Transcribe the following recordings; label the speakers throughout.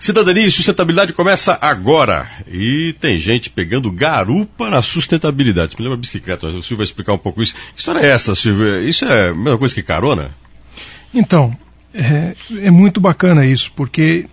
Speaker 1: Cidadania e sustentabilidade começa agora. E tem gente pegando garupa na sustentabilidade. Me lembra bicicleta, mas o Silvio vai explicar um pouco isso. Que história é essa, Silvio? Isso é a mesma coisa que carona?
Speaker 2: Então, é muito bacana isso, porque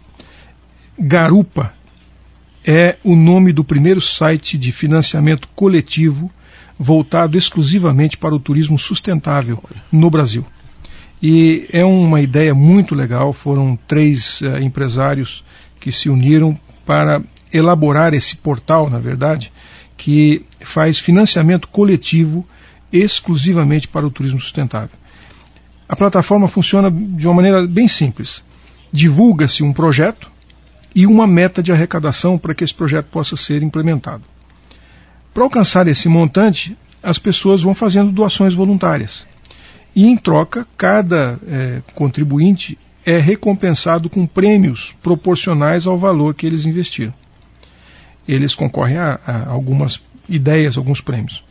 Speaker 2: Garupa é o nome do primeiro site de financiamento coletivo voltado exclusivamente para o turismo sustentável no Brasil. E é uma ideia muito legal, foram 3 empresários que se uniram para elaborar esse portal, na verdade, que faz financiamento coletivo exclusivamente para o turismo sustentável. A plataforma funciona de uma maneira bem simples. Divulga-se um projeto e uma meta de arrecadação para que esse projeto possa ser implementado. Para alcançar esse montante, as pessoas vão fazendo doações voluntárias. E, em troca, cada contribuinte é recompensado com prêmios proporcionais ao valor que eles investiram. Eles concorrem a algumas ideias, alguns prêmios.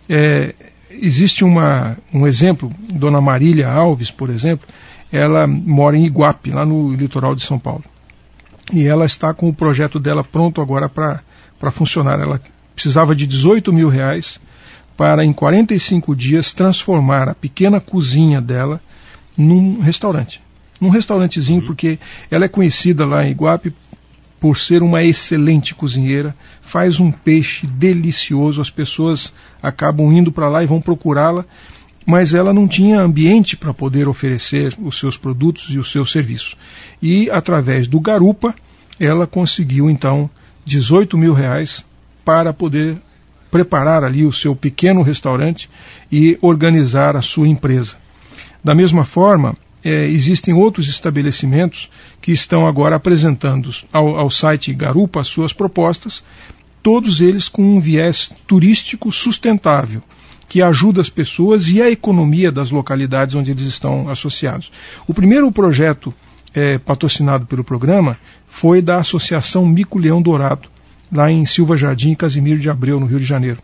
Speaker 2: Existe um exemplo, Dona Marília Alves, por exemplo, ela mora em Iguape, lá no litoral de São Paulo. E ela está com o projeto dela pronto agora para funcionar. Ela precisava de R$18 mil para, em 45 dias, transformar a pequena cozinha dela num restaurante. Num restaurantezinho, porque ela é conhecida lá em Iguape por ser uma excelente cozinheira, faz um peixe delicioso, as pessoas acabam indo para lá e vão procurá-la, mas ela não tinha ambiente para poder oferecer os seus produtos e os seus serviços. E, através do Garupa, ela conseguiu, então, R$18 mil para poder preparar ali o seu pequeno restaurante e organizar a sua empresa. Da mesma forma, existem outros estabelecimentos que estão agora apresentando ao site Garupa as suas propostas, todos eles com um viés turístico sustentável, que ajuda as pessoas e a economia das localidades onde eles estão associados. O primeiro projeto patrocinado pelo programa foi da Associação Mico-Leão Dourado, lá em Silva Jardim e Casimiro de Abreu, no Rio de Janeiro.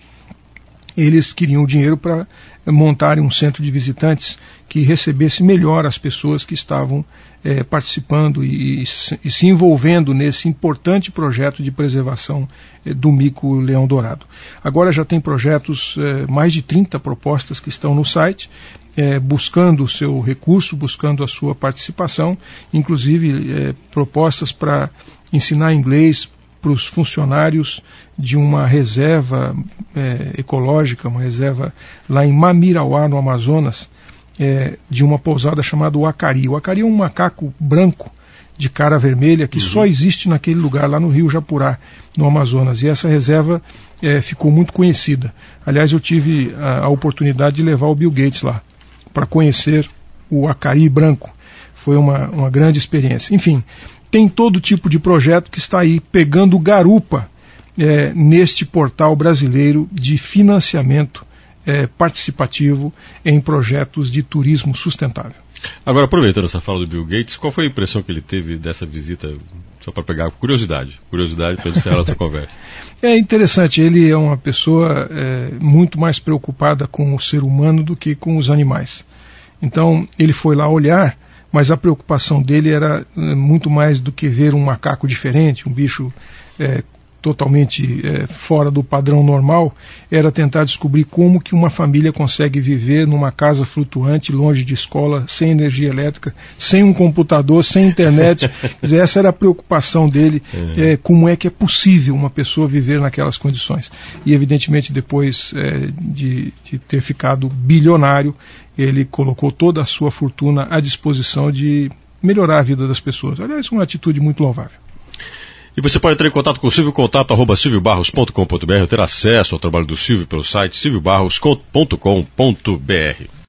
Speaker 2: Eles queriam dinheiro para montarem um centro de visitantes que recebesse melhor as pessoas que estavam participando e se envolvendo nesse importante projeto de preservação do mico-leão dourado. Agora já tem projetos, mais de 30 propostas que estão no site, buscando o seu recurso, buscando a sua participação, inclusive propostas para ensinar inglês para os funcionários de uma reserva ecológica, uma reserva lá em Mamirauá, no Amazonas, de uma pousada chamada o Acari. O Acari é um macaco branco de cara vermelha que só existe naquele lugar, lá no Rio Japurá, no Amazonas. E essa reserva ficou muito conhecida. Aliás, eu tive a oportunidade de levar o Bill Gates lá, para conhecer o Acari branco. Foi uma grande experiência. Enfim, tem todo tipo de projeto que está aí pegando garupa neste portal brasileiro de financiamento participativo em projetos de turismo sustentável.
Speaker 1: Agora, aproveitando essa fala do Bill Gates, qual foi a impressão que ele teve dessa visita, só para pegar curiosidade para encerrar essa conversa?
Speaker 2: É interessante, ele é uma pessoa muito mais preocupada com o ser humano do que com os animais. Então, ele foi lá olhar, mas a preocupação dele era muito mais do que ver um macaco diferente, um bicho totalmente fora do padrão normal, era tentar descobrir como que uma família consegue viver numa casa flutuante, longe de escola, sem energia elétrica, sem um computador, sem internet. Quer dizer, essa era a preocupação dele, como é que é possível uma pessoa viver naquelas condições. E, evidentemente, depois de ter ficado bilionário, ele colocou toda a sua fortuna à disposição de melhorar a vida das pessoas. Aliás, uma atitude muito louvável.
Speaker 1: E você pode entrar em contato com o Silvio, contato@silviobarros.com.br, ou ter acesso ao trabalho do Silvio pelo site silviobarros.com.br.